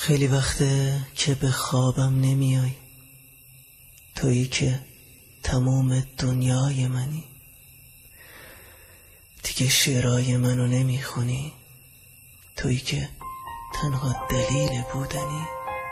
خیلی وقته که به خوابم نمیای، تویی که تموم دنیای منی. دیگه شعرهای منو نمیخونی، تویی که تنها دلیل بودنی.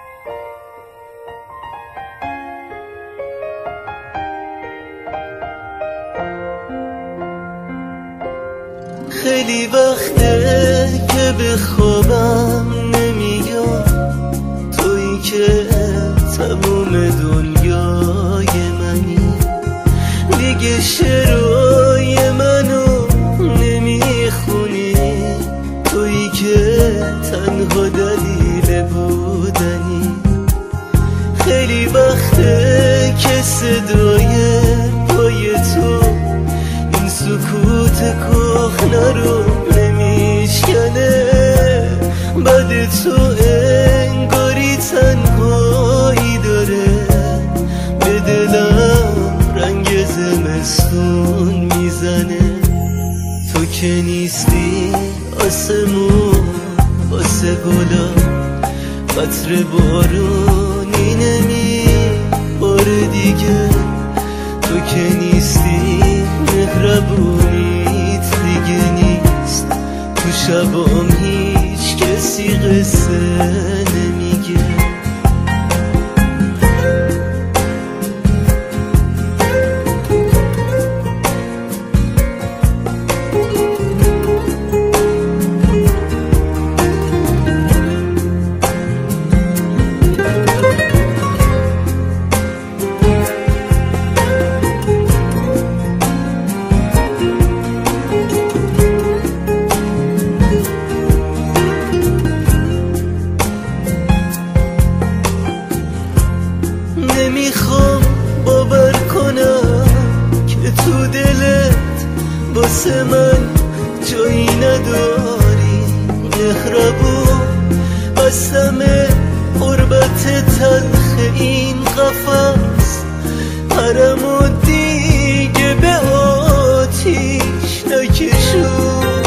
خیلی وقته که به خوابم نمیای، تویی که تموم دنیای منی. دیگه شعرهای منو نمیخونی، تویی که تنها دلیل بودنی. خیلی وقته که صدای پای تو این سکوت کهنه رو نمیشکنه. بعد تو انگاری تنهایی داره، به دلم رنگ زمستون میزنه. تو که نیستی آسمون واسه گلا، قطره بارونی نمیباره دیگه. تو که نیستی مهربونیت دیگه نیست، تو شبام هیچ کسی قصه نمیگه. نمیخوام باور کنم که تو دلت واسه من جایی نداری. مهربون قسم قربت تلخ این قفس، حرمو دیگه به آتیش نکشون.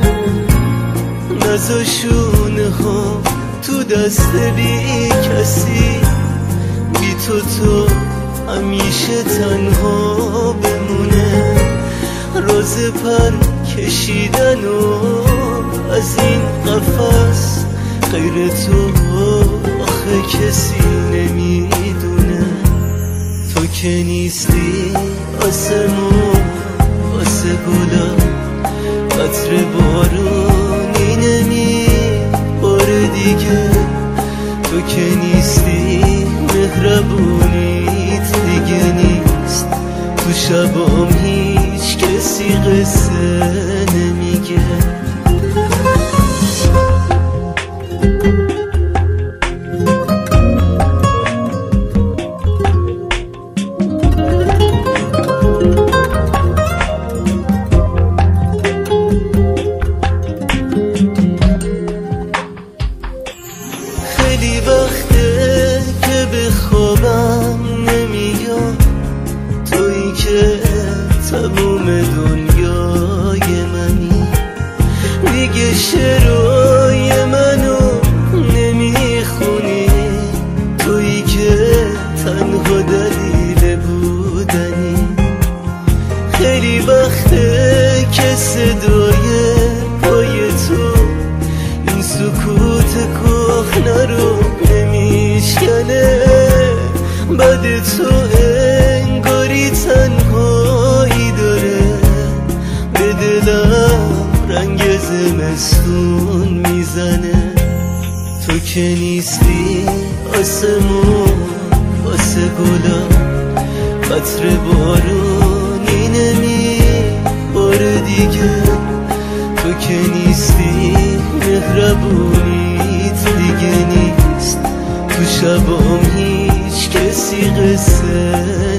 نذاشونه ها تو دست بی کسی، بی تو همیشه تنها بمونه. راز پر کشیدن و از این قفس، غیر تو آخه کسی نمیدونه. تو که نیستی آسمون واسه گلا، قطره بارونی نمیباره دیگه. تو که نیستی مهربونیت دیگه نیست، تو شبام هیچ کسی قصه نمیگه. خیلی وقته که به خوابم نمیای، تویی که تموم دنیای منی. دیگه شعرهای منو نمیخونی، تویی که تنها دلیل بودنی. خیلی وقته که صدای پای تو این سکوت کهنه رو نمیشکنه. بعد تو انگاری تنهایی داره، به دلم رنگ زمستون میزنه. تو که نیستی آسمون واسه گلا، قطره بارونی نمیباره دیگه. تو که نیستی مهربونیت دیگه نیست، تو شبام هیچ کسی قصه